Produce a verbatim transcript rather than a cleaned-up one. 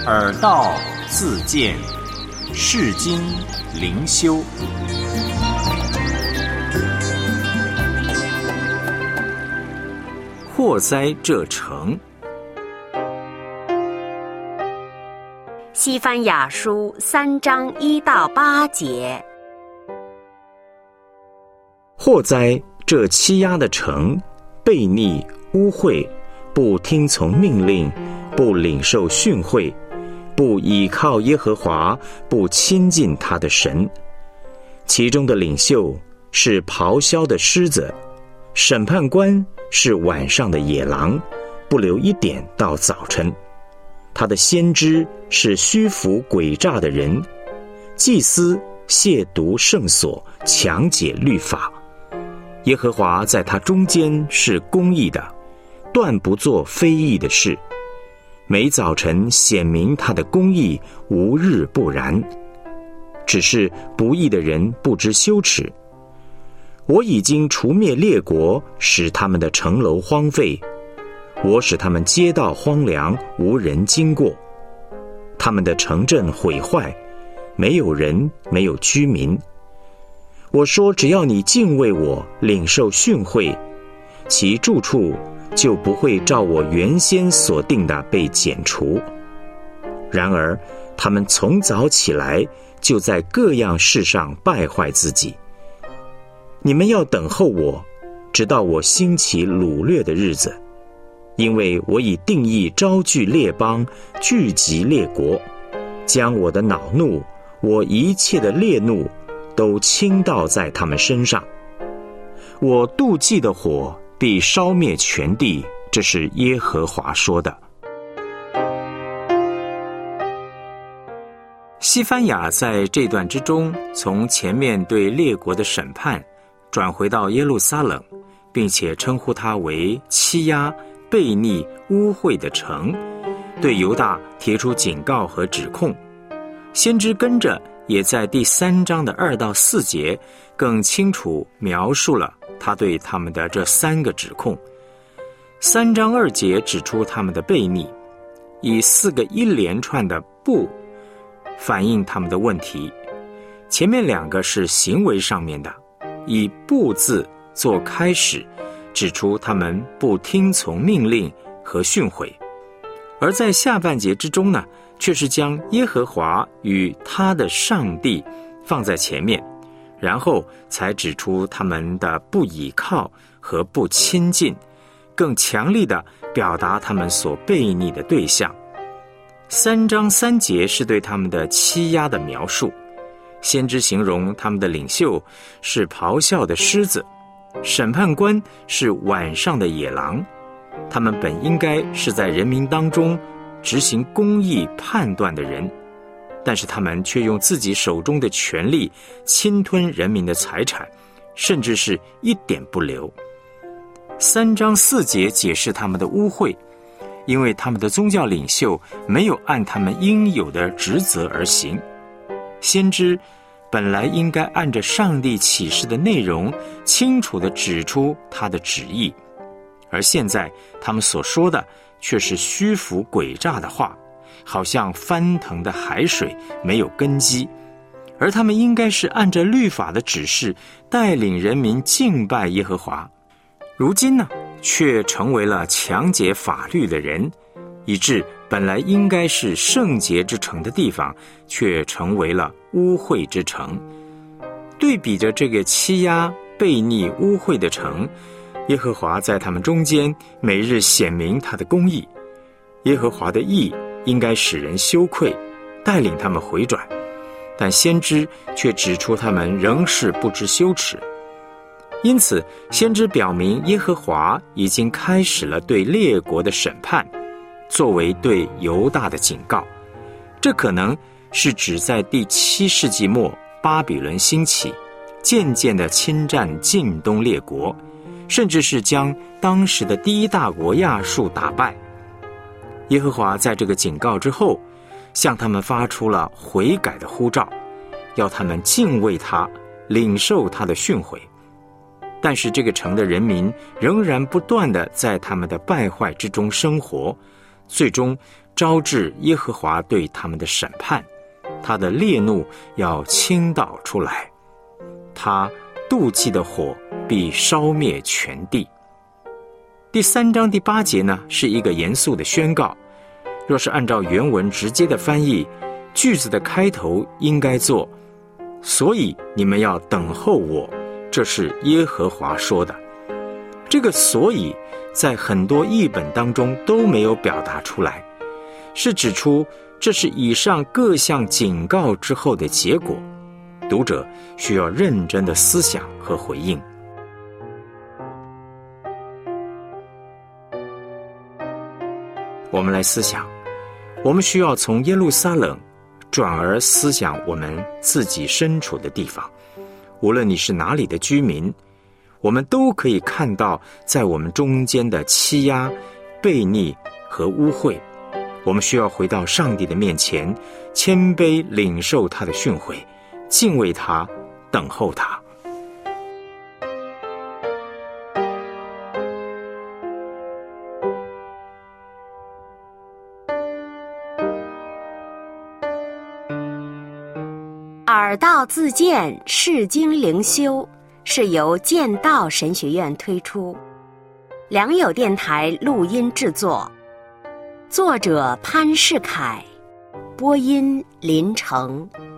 耳道自见，世经灵修。祸哉这城！ 西番雅书三章一到八节。 祸哉这欺压的城，悖逆污秽，不听从命令，不领受训诲，不倚靠耶和华，不亲近他的神。其中的领袖是咆哮的狮子，审判官是晚上的野狼，不留一点到早晨。他的先知是虚浮诡诈的人，祭司亵渎圣所，强解律法。耶和华在他中间是公义的，断不做非义的事。每早晨显明他的公义，无日不然。只是不义的人不知羞耻。我已经除灭列国，使他们的城楼荒废，我使他们街道荒凉，无人经过。他们的城镇毁坏，没有人，没有居民。我说，只要你敬畏我，领受训诲，其住处就不会照我原先所定的被剪除。然而他们从早起来，就在各样事上败坏自己。你们要等候我，直到我兴起掳掠的日子，因为我已定义招聚列邦，聚集列国，将我的恼怒，我一切的烈怒都倾倒在他们身上。我妒忌的火必烧灭全地，这是耶和华说的。西番雅在这段之中，从前面对列国的审判转回到耶路撒冷，并且称呼它为欺压、悖逆、污秽的城，对犹大提出警告和指控。先知跟着也在第三章的二到四节更清楚描述了他对他们的这三个指控。三章二节指出他们的悖逆，以四个一连串的不反映他们的问题。前面两个是行为上面的，以不字做开始，指出他们不听从命令和训诲。而在下半节之中呢，却是将耶和华与他的上帝放在前面，然后才指出他们的不倚靠和不亲近，更强力地表达他们所悖逆的对象。三章三节是对他们的欺压的描述，先知形容他们的领袖是咆哮的狮子，审判官是晚上的野狼。他们本应该是在人民当中执行公义判断的人，但是他们却用自己手中的权力侵吞人民的财产，甚至是一点不留。三章四节解释他们的污秽，因为他们的宗教领袖没有按他们应有的职责而行。先知本来应该按着上帝启示的内容，清楚地指出他的旨意，而现在他们所说的却是虚浮诡诈的话，好像翻腾的海水，没有根基。而他们应该是按着律法的指示，带领人民敬拜耶和华。如今呢，却成为了强解法律的人，以致本来应该是圣洁之城的地方，却成为了污秽之城。对比着这个欺压、悖逆、污秽的城，耶和华在他们中间每日显明他的公义。耶和华的义应该使人羞愧，带领他们回转，但先知却指出他们仍是不知羞耻。因此先知表明耶和华已经开始了对列国的审判，作为对犹大的警告。这可能是指在第七世纪末巴比伦兴起，渐渐地侵占近东列国，甚至是将当时的第一大国亚述打败。耶和华在这个警告之后，向他们发出了悔改的呼召，要他们敬畏他，领受他的训诲。但是这个城的人民仍然不断地在他们的败坏之中生活，最终招致耶和华对他们的审判，他的烈怒要倾倒出来，他妒忌的火必烧灭全地。第三章第八节呢，是一个严肃的宣告。若是按照原文直接的翻译，句子的开头应该做所以你们要等候我，这是耶和华说的。这个所以在很多译本当中都没有表达出来，是指出这是以上各项警告之后的结果，读者需要认真的思想和回应。我们来思想，我们需要从耶路撒冷转而思想我们自己身处的地方。无论你是哪里的居民，我们都可以看到在我们中间的欺压、悖逆和污秽。我们需要回到上帝的面前，谦卑领受他的训诲，敬畏他，等候他。 耳道自荐释经灵修是由剑道神学院推出，良友电台录音制作，作者潘世凯，播音林成。